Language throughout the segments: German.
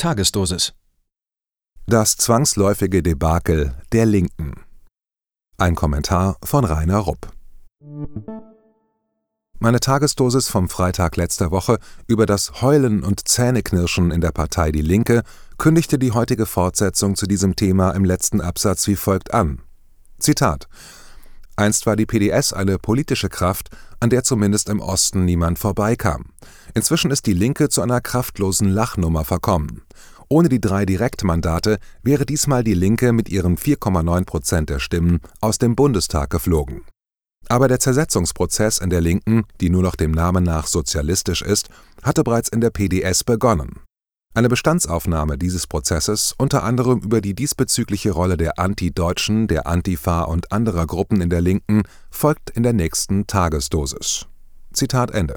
Tagesdosis. Das zwangsläufige Debakel der Linken. Ein Kommentar von Rainer Rupp. Meine Tagesdosis vom Freitag letzter Woche über das Heulen und Zähneknirschen in der Partei Die Linke kündigte die heutige Fortsetzung zu diesem Thema im letzten Absatz wie folgt an. Zitat: Einst war die PDS eine politische Kraft, an der zumindest im Osten niemand vorbeikam. Inzwischen ist die Linke zu einer kraftlosen Lachnummer verkommen. Ohne die 3 Direktmandate wäre diesmal die Linke mit ihren 4,9% der Stimmen aus dem Bundestag geflogen. Aber der Zersetzungsprozess in der Linken, die nur noch dem Namen nach sozialistisch ist, hatte bereits in der PDS begonnen. Eine Bestandsaufnahme dieses Prozesses, unter anderem über die diesbezügliche Rolle der Anti-Deutschen, der Antifa und anderer Gruppen in der Linken, folgt in der nächsten Tagesdosis. Zitat Ende.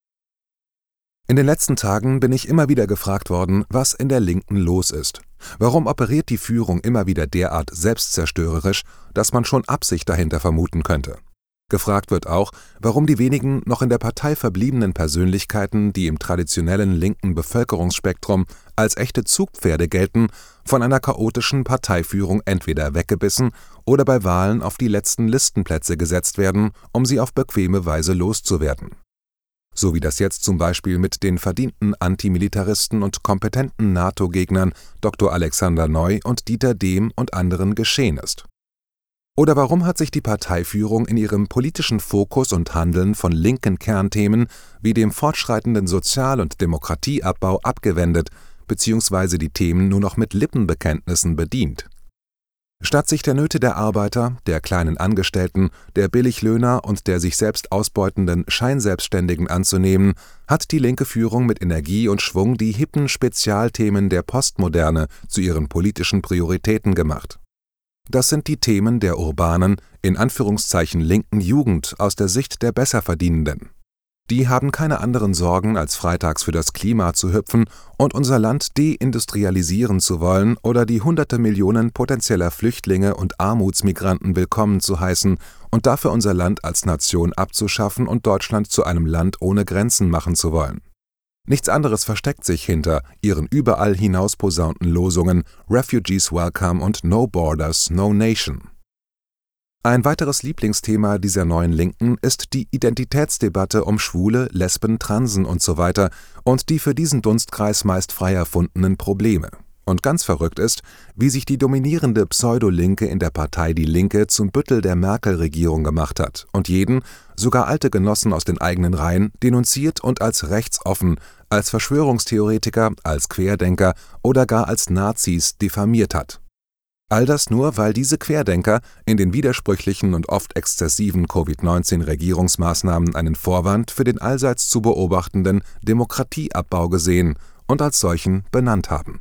In den letzten Tagen bin ich immer wieder gefragt worden, was in der Linken los ist. Warum operiert die Führung immer wieder derart selbstzerstörerisch, dass man schon Absicht dahinter vermuten könnte? Gefragt wird auch, warum die wenigen noch in der Partei verbliebenen Persönlichkeiten, die im traditionellen linken Bevölkerungsspektrum als echte Zugpferde gelten, von einer chaotischen Parteiführung entweder weggebissen oder bei Wahlen auf die letzten Listenplätze gesetzt werden, um sie auf bequeme Weise loszuwerden. So wie das jetzt zum Beispiel mit den verdienten Antimilitaristen und kompetenten NATO-Gegnern Dr. Alexander Neu und Dieter Dehm und anderen geschehen ist. Oder warum hat sich die Parteiführung in ihrem politischen Fokus und Handeln von linken Kernthemen wie dem fortschreitenden Sozial- und Demokratieabbau abgewendet bzw. die Themen nur noch mit Lippenbekenntnissen bedient? Statt sich der Nöte der Arbeiter, der kleinen Angestellten, der Billiglöhner und der sich selbst ausbeutenden Scheinselbstständigen anzunehmen, hat die linke Führung mit Energie und Schwung die hippen Spezialthemen der Postmoderne zu ihren politischen Prioritäten gemacht. Das sind die Themen der urbanen, in Anführungszeichen linken Jugend aus der Sicht der Besserverdienenden. Die haben keine anderen Sorgen, als freitags für das Klima zu hüpfen und unser Land deindustrialisieren zu wollen oder die hunderte Millionen potenzieller Flüchtlinge und Armutsmigranten willkommen zu heißen und dafür unser Land als Nation abzuschaffen und Deutschland zu einem Land ohne Grenzen machen zu wollen. Nichts anderes versteckt sich hinter ihren überall hinaus posaunten Losungen Refugees Welcome und No Borders, No Nation. Ein weiteres Lieblingsthema dieser neuen Linken ist die Identitätsdebatte um Schwule, Lesben, Transen usw. und die für diesen Dunstkreis meist frei erfundenen Probleme. Und ganz verrückt ist, wie sich die dominierende Pseudolinke in der Partei Die Linke zum Büttel der Merkel-Regierung gemacht hat und jeden, sogar alte Genossen aus den eigenen Reihen, denunziert und als rechtsoffen, als Verschwörungstheoretiker, als Querdenker oder gar als Nazis diffamiert hat. All das nur, weil diese Querdenker in den widersprüchlichen und oft exzessiven Covid-19-Regierungsmaßnahmen einen Vorwand für den allseits zu beobachtenden Demokratieabbau gesehen und als solchen benannt haben.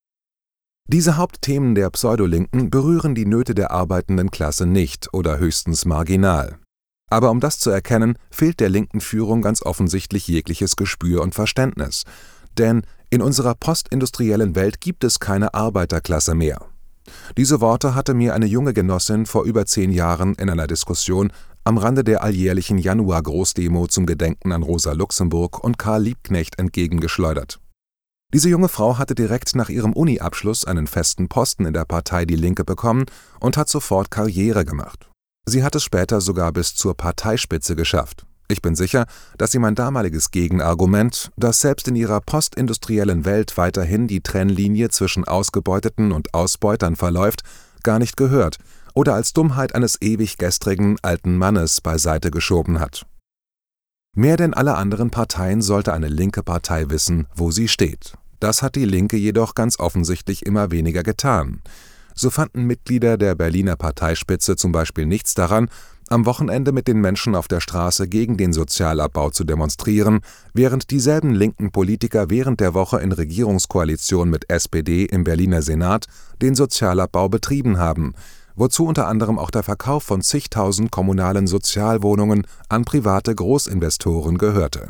Diese Hauptthemen der Pseudolinken berühren die Nöte der arbeitenden Klasse nicht oder höchstens marginal. Aber um das zu erkennen, fehlt der linken Führung ganz offensichtlich jegliches Gespür und Verständnis. Denn in unserer postindustriellen Welt gibt es keine Arbeiterklasse mehr. Diese Worte hatte mir eine junge Genossin vor über 10 Jahren in einer Diskussion am Rande der alljährlichen Januar-Großdemo zum Gedenken an Rosa Luxemburg und Karl Liebknecht entgegengeschleudert. Diese junge Frau hatte direkt nach ihrem Uni-Abschluss einen festen Posten in der Partei Die Linke bekommen und hat sofort Karriere gemacht. Sie hat es später sogar bis zur Parteispitze geschafft. Ich bin sicher, dass sie mein damaliges Gegenargument, dass selbst in ihrer postindustriellen Welt weiterhin die Trennlinie zwischen Ausgebeuteten und Ausbeutern verläuft, gar nicht gehört oder als Dummheit eines ewig gestrigen alten Mannes beiseite geschoben hat. Mehr denn alle anderen Parteien sollte eine linke Partei wissen, wo sie steht. Das hat die Linke jedoch ganz offensichtlich immer weniger getan. So fanden Mitglieder der Berliner Parteispitze zum Beispiel nichts daran, am Wochenende mit den Menschen auf der Straße gegen den Sozialabbau zu demonstrieren, während dieselben linken Politiker während der Woche in Regierungskoalition mit SPD im Berliner Senat den Sozialabbau betrieben haben, wozu unter anderem auch der Verkauf von zigtausend kommunalen Sozialwohnungen an private Großinvestoren gehörte.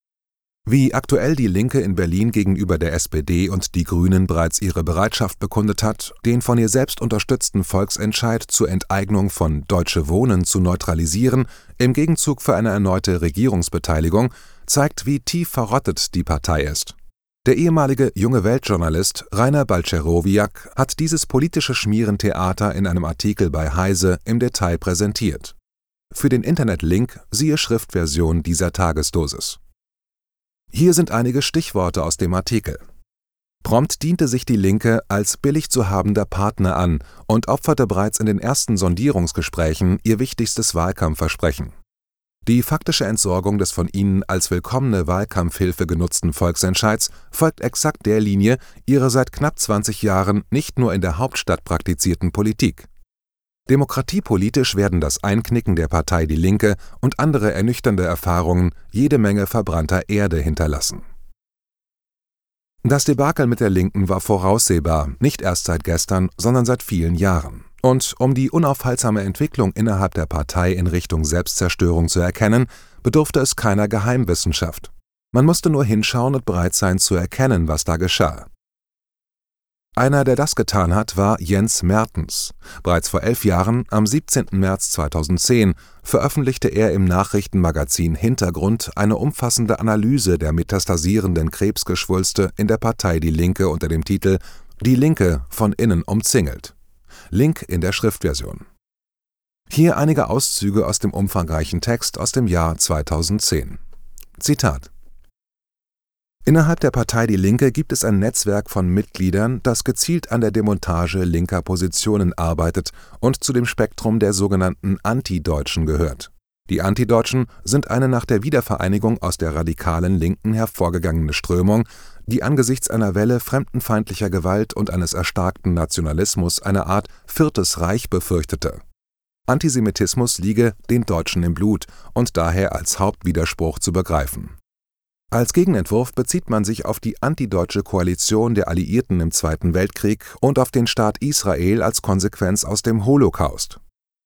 Wie aktuell die Linke in Berlin gegenüber der SPD und die Grünen bereits ihre Bereitschaft bekundet hat, den von ihr selbst unterstützten Volksentscheid zur Enteignung von Deutsche Wohnen zu neutralisieren, im Gegenzug für eine erneute Regierungsbeteiligung, zeigt, wie tief verrottet die Partei ist. Der ehemalige Junge-Welt-Journalist Rainer Balcerowiak hat dieses politische Schmierentheater in einem Artikel bei Heise im Detail präsentiert. Für den Internetlink siehe Schriftversion dieser Tagesdosis. Hier sind einige Stichworte aus dem Artikel. Prompt diente sich die Linke als billig zu habender Partner an und opferte bereits in den ersten Sondierungsgesprächen ihr wichtigstes Wahlkampfversprechen. Die faktische Entsorgung des von ihnen als willkommene Wahlkampfhilfe genutzten Volksentscheids folgt exakt der Linie ihrer seit knapp 20 Jahren nicht nur in der Hauptstadt praktizierten Politik. Demokratiepolitisch werden das Einknicken der Partei Die Linke und andere ernüchternde Erfahrungen jede Menge verbrannter Erde hinterlassen. Das Debakel mit der Linken war voraussehbar, nicht erst seit gestern, sondern seit vielen Jahren. Und um die unaufhaltsame Entwicklung innerhalb der Partei in Richtung Selbstzerstörung zu erkennen, bedurfte es keiner Geheimwissenschaft. Man musste nur hinschauen und bereit sein zu erkennen, was da geschah. Einer, der das getan hat, war Jens Mertens. Bereits vor 11 Jahren, am 17. März 2010, veröffentlichte er im Nachrichtenmagazin Hintergrund eine umfassende Analyse der metastasierenden Krebsgeschwulste in der Partei Die Linke unter dem Titel »Die Linke von innen umzingelt«. Link in der Schriftversion. Hier einige Auszüge aus dem umfangreichen Text aus dem Jahr 2010. Zitat: Innerhalb der Partei Die Linke gibt es ein Netzwerk von Mitgliedern, das gezielt an der Demontage linker Positionen arbeitet und zu dem Spektrum der sogenannten Antideutschen gehört. Die Antideutschen sind eine nach der Wiedervereinigung aus der radikalen Linken hervorgegangene Strömung, die angesichts einer Welle fremdenfeindlicher Gewalt und eines erstarkten Nationalismus eine Art Viertes Reich befürchtete. Antisemitismus liege den Deutschen im Blut und daher als Hauptwiderspruch zu begreifen. Als Gegenentwurf bezieht man sich auf die antideutsche Koalition der Alliierten im Zweiten Weltkrieg und auf den Staat Israel als Konsequenz aus dem Holocaust.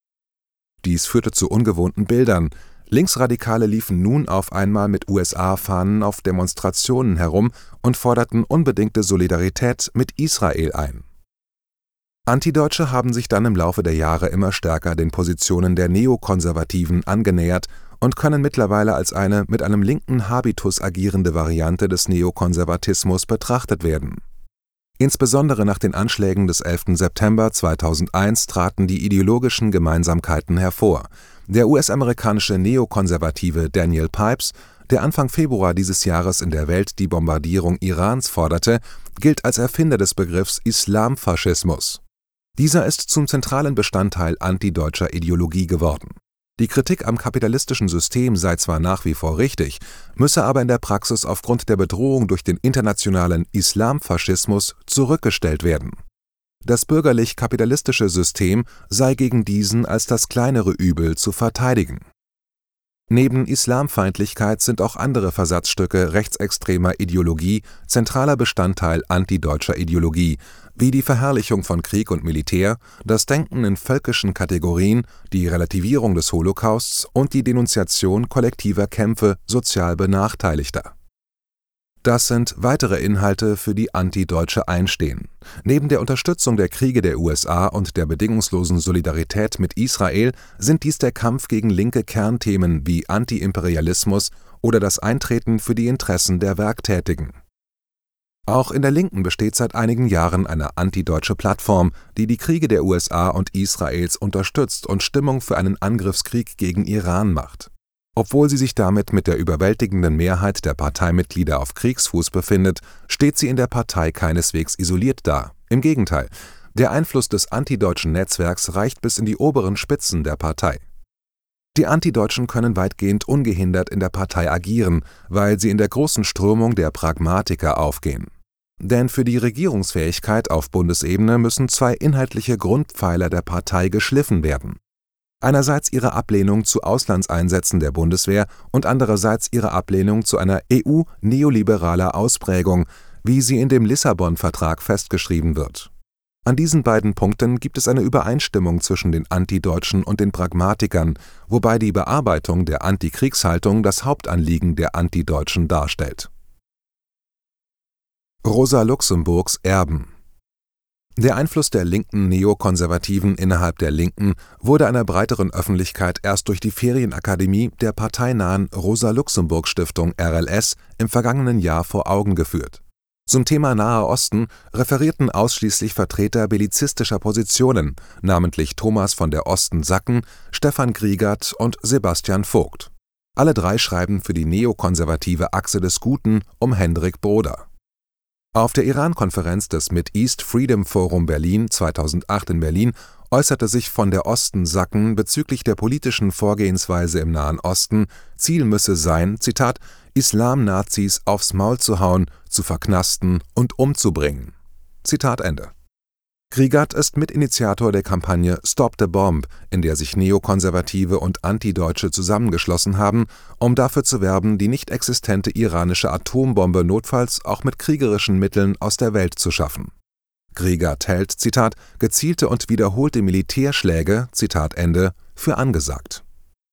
Dies führte zu ungewohnten Bildern. Linksradikale liefen nun auf einmal mit USA-Fahnen auf Demonstrationen herum und forderten unbedingte Solidarität mit Israel ein. Antideutsche haben sich dann im Laufe der Jahre immer stärker den Positionen der Neokonservativen angenähert und können mittlerweile als eine mit einem linken Habitus agierende Variante des Neokonservatismus betrachtet werden. Insbesondere nach den Anschlägen des 11. September 2001 traten die ideologischen Gemeinsamkeiten hervor. Der US-amerikanische Neokonservative Daniel Pipes, der Anfang Februar dieses Jahres in der Welt die Bombardierung Irans forderte, gilt als Erfinder des Begriffs Islamfaschismus. Dieser ist zum zentralen Bestandteil antideutscher Ideologie geworden. Die Kritik am kapitalistischen System sei zwar nach wie vor richtig, müsse aber in der Praxis aufgrund der Bedrohung durch den internationalen Islamfaschismus zurückgestellt werden. Das bürgerlich-kapitalistische System sei gegen diesen als das kleinere Übel zu verteidigen. Neben Islamfeindlichkeit sind auch andere Versatzstücke rechtsextremer Ideologie zentraler Bestandteil antideutscher Ideologie, wie die Verherrlichung von Krieg und Militär, das Denken in völkischen Kategorien, die Relativierung des Holocausts und die Denunziation kollektiver Kämpfe sozial Benachteiligter. Das sind weitere Inhalte, für die Antideutsche einstehen. Neben der Unterstützung der Kriege der USA und der bedingungslosen Solidarität mit Israel sind dies der Kampf gegen linke Kernthemen wie Antiimperialismus oder das Eintreten für die Interessen der Werktätigen. Auch in der Linken besteht seit einigen Jahren eine antideutsche Plattform, die die Kriege der USA und Israels unterstützt und Stimmung für einen Angriffskrieg gegen Iran macht. Obwohl sie sich damit mit der überwältigenden Mehrheit der Parteimitglieder auf Kriegsfuß befindet, steht sie in der Partei keineswegs isoliert da. Im Gegenteil, der Einfluss des antideutschen Netzwerks reicht bis in die oberen Spitzen der Partei. Die Antideutschen können weitgehend ungehindert in der Partei agieren, weil sie in der großen Strömung der Pragmatiker aufgehen. Denn für die Regierungsfähigkeit auf Bundesebene müssen zwei inhaltliche Grundpfeiler der Partei geschliffen werden. Einerseits ihre Ablehnung zu Auslandseinsätzen der Bundeswehr und andererseits ihre Ablehnung zu einer EU-neoliberaler Ausprägung, wie sie in dem Lissabon-Vertrag festgeschrieben wird. An diesen beiden Punkten gibt es eine Übereinstimmung zwischen den Antideutschen und den Pragmatikern, wobei die Bearbeitung der Antikriegshaltung das Hauptanliegen der Antideutschen darstellt. Rosa Luxemburgs Erben. Der Einfluss der linken Neokonservativen innerhalb der Linken wurde einer breiteren Öffentlichkeit erst durch die Ferienakademie der parteinahen Rosa-Luxemburg-Stiftung RLS im vergangenen Jahr vor Augen geführt. Zum Thema Naher Osten referierten ausschließlich Vertreter bellizistischer Positionen, namentlich Thomas von der Osten-Sacken, Stefan Griegert und Sebastian Vogt. Alle drei schreiben für die neokonservative Achse des Guten um Hendrik Broder. Auf der Iran-Konferenz des Mid-East Freedom Forum Berlin 2008 in Berlin äußerte sich von der Osten-Sacken bezüglich der politischen Vorgehensweise im Nahen Osten, Ziel müsse sein, Zitat, Islam-Nazis aufs Maul zu hauen, zu verknasten und umzubringen. Zitat Ende. Griegert ist Mitinitiator der Kampagne Stop the Bomb, in der sich Neokonservative und Antideutsche zusammengeschlossen haben, um dafür zu werben, die nicht existente iranische Atombombe notfalls auch mit kriegerischen Mitteln aus der Welt zu schaffen. Griegert hält, Zitat, gezielte und wiederholte Militärschläge, Zitat Ende, für angesagt.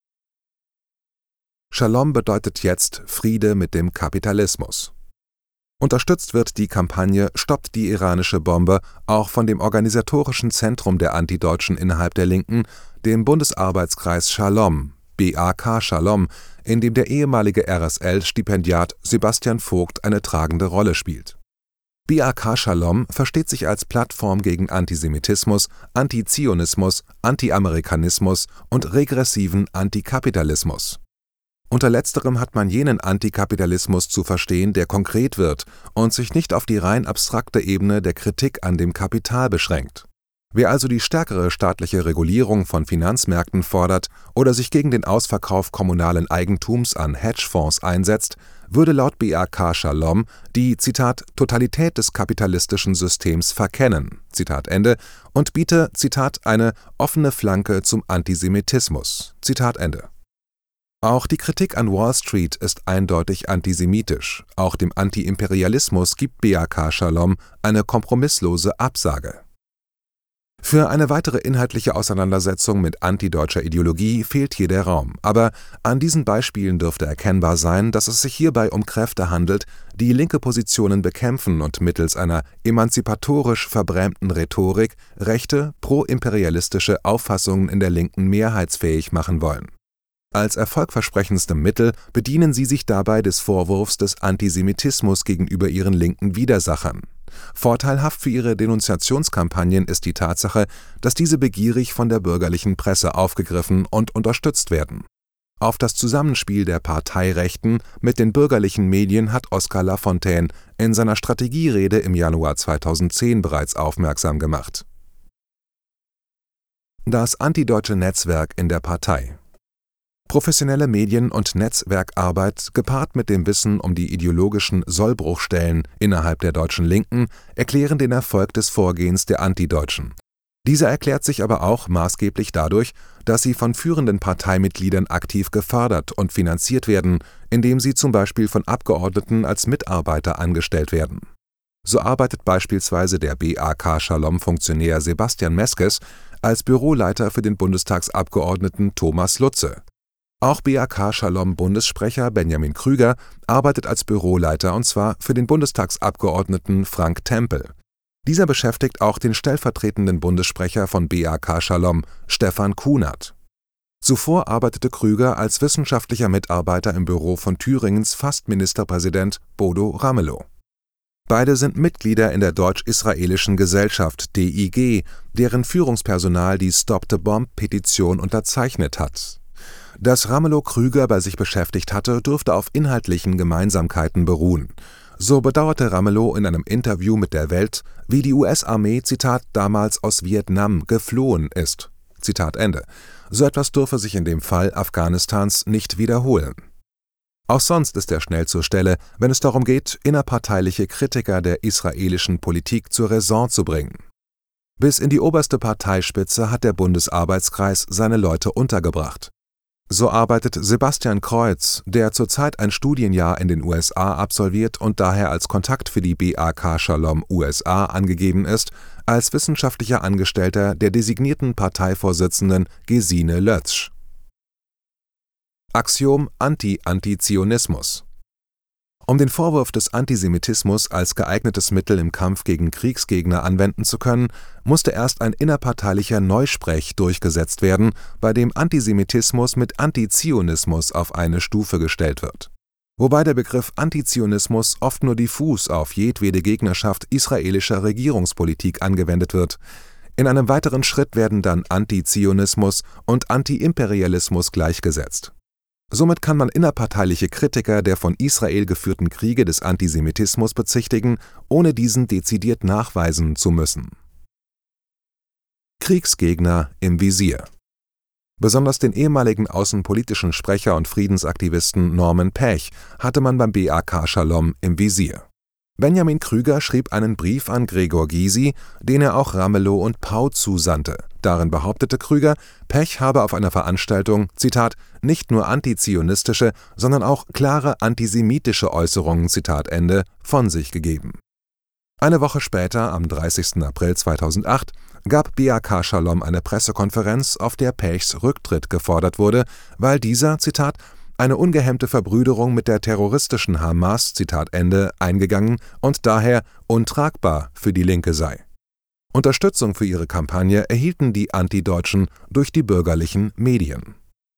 Shalom bedeutet jetzt Friede mit dem Kapitalismus. Unterstützt wird die Kampagne Stoppt die iranische Bombe auch von dem organisatorischen Zentrum der Antideutschen innerhalb der Linken, dem Bundesarbeitskreis Shalom, BAK Shalom, in dem der ehemalige RSL-Stipendiat Sebastian Vogt eine tragende Rolle spielt. BAK Shalom versteht sich als Plattform gegen Antisemitismus, Antizionismus, Anti-Amerikanismus und regressiven Antikapitalismus. Unter letzterem hat man jenen Antikapitalismus zu verstehen, der konkret wird und sich nicht auf die rein abstrakte Ebene der Kritik an dem Kapital beschränkt. Wer also die stärkere staatliche Regulierung von Finanzmärkten fordert oder sich gegen den Ausverkauf kommunalen Eigentums an Hedgefonds einsetzt, würde laut BAK Shalom die, Zitat, Totalität des kapitalistischen Systems verkennen, Zitat Ende, und biete, Zitat, eine offene Flanke zum Antisemitismus, Zitat Ende. Auch die Kritik an Wall Street ist eindeutig antisemitisch. Auch dem Antiimperialismus gibt BAK Shalom eine kompromisslose Absage. Für eine weitere inhaltliche Auseinandersetzung mit antideutscher Ideologie fehlt hier der Raum, aber an diesen Beispielen dürfte erkennbar sein, dass es sich hierbei um Kräfte handelt, die linke Positionen bekämpfen und mittels einer emanzipatorisch verbrämten Rhetorik rechte, pro-imperialistische Auffassungen in der Linken mehrheitsfähig machen wollen. Als erfolgversprechendstem Mittel bedienen sie sich dabei des Vorwurfs des Antisemitismus gegenüber ihren linken Widersachern. Vorteilhaft für ihre Denunziationskampagnen ist die Tatsache, dass diese begierig von der bürgerlichen Presse aufgegriffen und unterstützt werden. Auf das Zusammenspiel der Parteirechten mit den bürgerlichen Medien hat Oskar Lafontaine in seiner Strategierede im Januar 2010 bereits aufmerksam gemacht. Das antideutsche Netzwerk in der Partei. Professionelle Medien- und Netzwerkarbeit gepaart mit dem Wissen um die ideologischen Sollbruchstellen innerhalb der deutschen Linken erklären den Erfolg des Vorgehens der Antideutschen. Dieser erklärt sich aber auch maßgeblich dadurch, dass sie von führenden Parteimitgliedern aktiv gefördert und finanziert werden, indem sie zum Beispiel von Abgeordneten als Mitarbeiter angestellt werden. So arbeitet beispielsweise der BAK Shalom-Funktionär Sebastian Meskes als Büroleiter für den Bundestagsabgeordneten Thomas Lutze. Auch BAK Shalom-Bundessprecher Benjamin Krüger arbeitet als Büroleiter und zwar für den Bundestagsabgeordneten Frank Tempel. Dieser beschäftigt auch den stellvertretenden Bundessprecher von BAK Shalom, Stefan Kunert. Zuvor arbeitete Krüger als wissenschaftlicher Mitarbeiter im Büro von Thüringens Fast-Ministerpräsident Bodo Ramelow. Beide sind Mitglieder in der Deutsch-Israelischen Gesellschaft DIG, deren Führungspersonal die Stop the Bomb-Petition unterzeichnet hat. Dass Ramelow Krüger bei sich beschäftigt hatte, dürfte auf inhaltlichen Gemeinsamkeiten beruhen. So bedauerte Ramelow in einem Interview mit der Welt, wie die US-Armee, Zitat, damals aus Vietnam geflohen ist. Zitat Ende. So etwas dürfe sich in dem Fall Afghanistans nicht wiederholen. Auch sonst ist er schnell zur Stelle, wenn es darum geht, innerparteiliche Kritiker der israelischen Politik zur Raison zu bringen. Bis in die oberste Parteispitze hat der Bundesarbeitskreis seine Leute untergebracht. So arbeitet Sebastian Kreuz, der zurzeit ein Studienjahr in den USA absolviert und daher als Kontakt für die BAK Shalom USA angegeben ist, als wissenschaftlicher Angestellter der designierten Parteivorsitzenden Gesine Lötzsch. Axiom Anti-Antizionismus. Um den Vorwurf des Antisemitismus als geeignetes Mittel im Kampf gegen Kriegsgegner anwenden zu können, musste erst ein innerparteilicher Neusprech durchgesetzt werden, bei dem Antisemitismus mit Antizionismus auf eine Stufe gestellt wird. wobei der Begriff Antizionismus oft nur diffus auf jedwede Gegnerschaft israelischer Regierungspolitik angewendet wird. In einem weiteren Schritt werden dann Antizionismus und Antiimperialismus gleichgesetzt. Somit kann man innerparteiliche Kritiker der von Israel geführten Kriege des Antisemitismus bezichtigen, ohne diesen dezidiert nachweisen zu müssen. Kriegsgegner im Visier. Besonders den ehemaligen außenpolitischen Sprecher und Friedensaktivisten Norman Pech hatte man beim BAK Shalom im Visier. Benjamin Krüger schrieb einen Brief an Gregor Gysi, den er auch Ramelow und Pau zusandte. Darin behauptete Krüger, Pech habe auf einer Veranstaltung, Zitat, nicht nur antizionistische, sondern auch klare antisemitische Äußerungen, Zitat Ende, von sich gegeben. Eine Woche später, am 30. April 2008, gab BAK Shalom eine Pressekonferenz, auf der Pechs Rücktritt gefordert wurde, weil dieser, Zitat, eine ungehemmte Verbrüderung mit der terroristischen Hamas, Zitat Ende, eingegangen und daher untragbar für die Linke sei. Unterstützung für ihre Kampagne erhielten die Antideutschen durch die bürgerlichen Medien.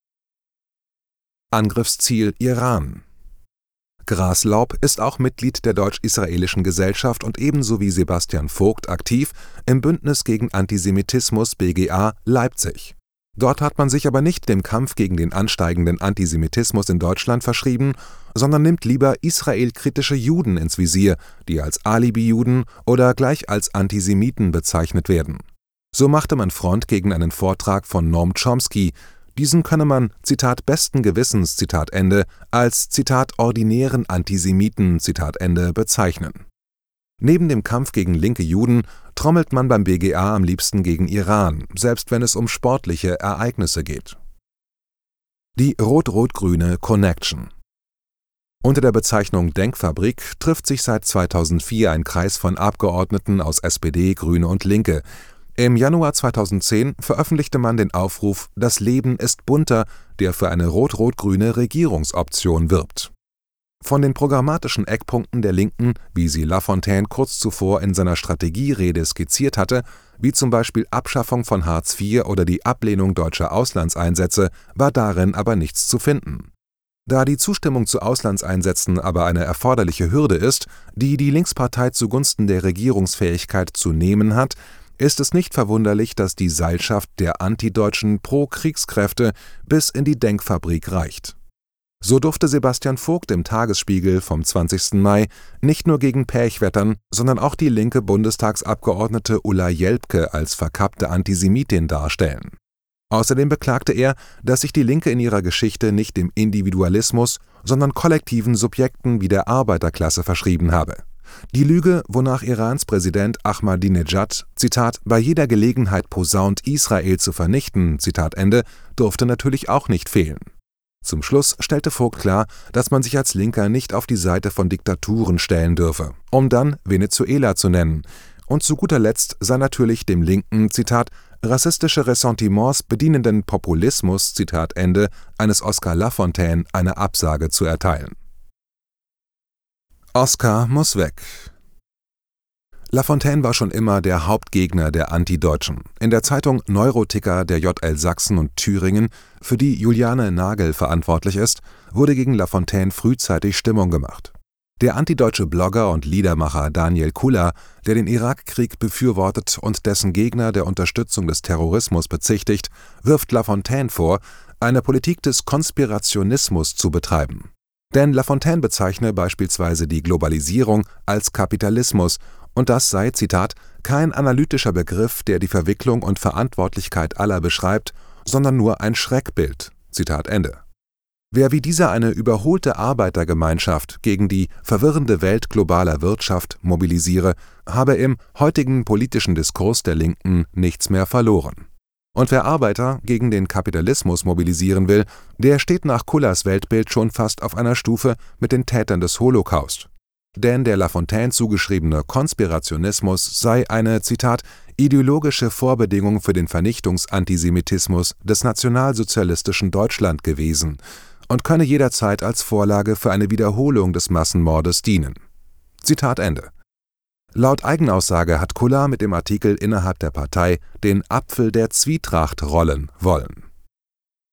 Angriffsziel Iran. Graslaub ist auch Mitglied der Deutsch-Israelischen Gesellschaft und ebenso wie Sebastian Vogt aktiv im Bündnis gegen Antisemitismus BGA Leipzig. Dort hat man sich aber nicht dem Kampf gegen den ansteigenden Antisemitismus in Deutschland verschrieben, sondern nimmt lieber israelkritische Juden ins Visier, die als Alibi-Juden oder gleich als Antisemiten bezeichnet werden. So machte man Front gegen einen Vortrag von Noam Chomsky. Diesen könne man, Zitat besten Gewissens, Zitat Ende, als, Zitat ordinären Antisemiten, Zitat Ende, bezeichnen. Neben dem Kampf gegen linke Juden trommelt man beim BGA am liebsten gegen Iran, selbst wenn es um sportliche Ereignisse geht. Die Rot-Rot-Grüne Connection. Unter der Bezeichnung Denkfabrik trifft sich seit 2004 ein Kreis von Abgeordneten aus SPD, Grüne und Linke. Im Januar 2010 veröffentlichte man den Aufruf »Das Leben ist bunter«, der für eine rot-rot-grüne Regierungsoption wirbt. Von den programmatischen Eckpunkten der Linken, wie sie Lafontaine kurz zuvor in seiner Strategierede skizziert hatte, wie zum Beispiel Abschaffung von Hartz IV oder die Ablehnung deutscher Auslandseinsätze, war darin aber nichts zu finden. Da die Zustimmung zu Auslandseinsätzen aber eine erforderliche Hürde ist, die die Linkspartei zugunsten der Regierungsfähigkeit zu nehmen hat, ist es nicht verwunderlich, dass die Seilschaft der antideutschen Pro-Kriegskräfte bis in die Denkfabrik reicht. So durfte Sebastian Vogt im Tagesspiegel vom 20. Mai nicht nur gegen Pech wettern, sondern auch die linke Bundestagsabgeordnete Ulla Jelpke als verkappte Antisemitin darstellen. Außerdem beklagte er, dass sich die Linke in ihrer Geschichte nicht dem Individualismus, sondern kollektiven Subjekten wie der Arbeiterklasse verschrieben habe. Die Lüge, wonach Irans Präsident Ahmadinejad, Zitat, bei jeder Gelegenheit posaunt, Israel zu vernichten, Zitat Ende, durfte natürlich auch nicht fehlen. Zum Schluss stellte Vogt klar, dass man sich als Linker nicht auf die Seite von Diktaturen stellen dürfe, um dann Venezuela zu nennen. Und zu guter Letzt sei natürlich dem linken, Zitat, rassistische Ressentiments bedienenden Populismus, Zitat Ende, eines Oskar Lafontaine eine Absage zu erteilen. Oskar muss weg. Lafontaine war schon immer der Hauptgegner der Antideutschen. In der Zeitung Neuroticker der JL Sachsen und Thüringen, für die Juliane Nagel verantwortlich ist, wurde gegen Lafontaine frühzeitig Stimmung gemacht. Der antideutsche Blogger und Liedermacher Daniel Kula, der den Irakkrieg befürwortet und dessen Gegner der Unterstützung des Terrorismus bezichtigt, wirft Lafontaine vor, eine Politik des Konspirationismus zu betreiben. Denn Lafontaine bezeichne beispielsweise die Globalisierung als Kapitalismus, und das sei, Zitat, kein analytischer Begriff, der die Verwicklung und Verantwortlichkeit aller beschreibt, sondern nur ein Schreckbild, Zitat Ende. Wer wie dieser eine überholte Arbeitergemeinschaft gegen die verwirrende Welt globaler Wirtschaft mobilisiere, habe im heutigen politischen Diskurs der Linken nichts mehr verloren. Und wer Arbeiter gegen den Kapitalismus mobilisieren will, der steht nach Kullas Weltbild schon fast auf einer Stufe mit den Tätern des Holocaust. Denn der Lafontaine zugeschriebene Konspirationismus sei eine, Zitat, ideologische Vorbedingung für den Vernichtungsantisemitismus des nationalsozialistischen Deutschland gewesen und könne jederzeit als Vorlage für eine Wiederholung des Massenmordes dienen. Zitat Ende. Laut Eigenaussage hat Kulla mit dem Artikel innerhalb der Partei den Apfel der Zwietracht rollen wollen.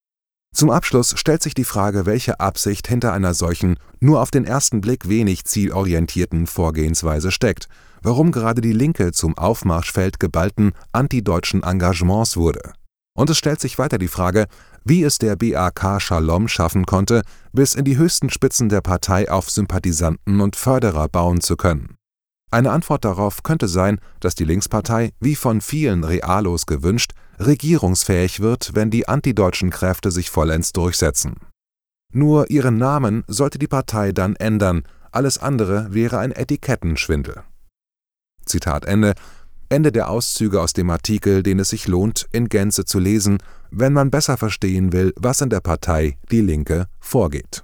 Zum Abschluss stellt sich die Frage, welche Absicht hinter einer solchen, nur auf den ersten Blick wenig zielorientierten Vorgehensweise steckt, warum gerade die Linke zum Aufmarschfeld geballten antideutschen Engagements wurde. Und es stellt sich weiter die Frage, wie es der BAK Schalom schaffen konnte, bis in die höchsten Spitzen der Partei auf Sympathisanten und Förderer bauen zu können. Eine Antwort darauf könnte sein, dass die Linkspartei, wie von vielen Realos gewünscht, regierungsfähig wird, wenn die antideutschen Kräfte sich vollends durchsetzen. Nur ihren Namen sollte die Partei dann ändern, alles andere wäre ein Etikettenschwindel. Zitat Ende. Ende der Auszüge aus dem Artikel, den es sich lohnt, in Gänze zu lesen, wenn man besser verstehen will, was in der Partei Die Linke vorgeht.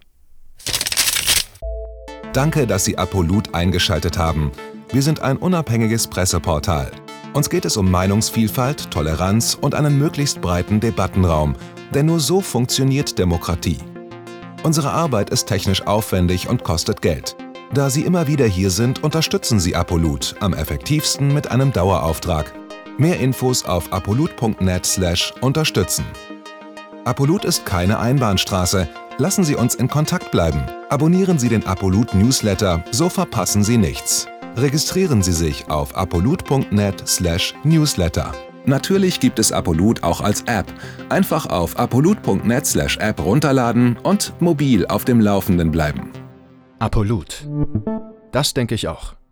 Danke, dass Sie Apolut eingeschaltet haben. Wir sind ein unabhängiges Presseportal. Uns geht es um Meinungsvielfalt, Toleranz und einen möglichst breiten Debattenraum, denn nur so funktioniert Demokratie. Unsere Arbeit ist technisch aufwendig und kostet Geld. Da Sie immer wieder hier sind, unterstützen Sie Apolut am effektivsten mit einem Dauerauftrag. Mehr Infos auf apolut.net/unterstützen. Apolut ist keine Einbahnstraße. Lassen Sie uns in Kontakt bleiben. Abonnieren Sie den Apolut Newsletter, so verpassen Sie nichts. Registrieren Sie sich auf apolut.net/newsletter. Natürlich gibt es Apolut auch als App. Einfach auf apolut.net/app runterladen und mobil auf dem Laufenden bleiben. Apolut. Das denke ich auch.